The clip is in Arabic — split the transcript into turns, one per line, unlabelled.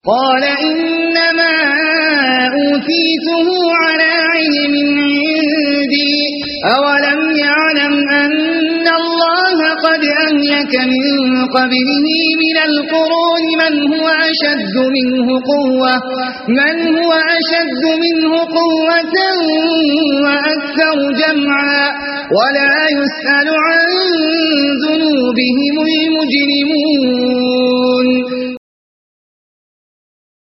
قال إنما أوتيته على علم عندي أولم يعلم أن الله قد أهلك من قبله من القرون من هو أشد منه قوة وأكثر جمعا ولا يسأل عن ذنوبهم المجرمون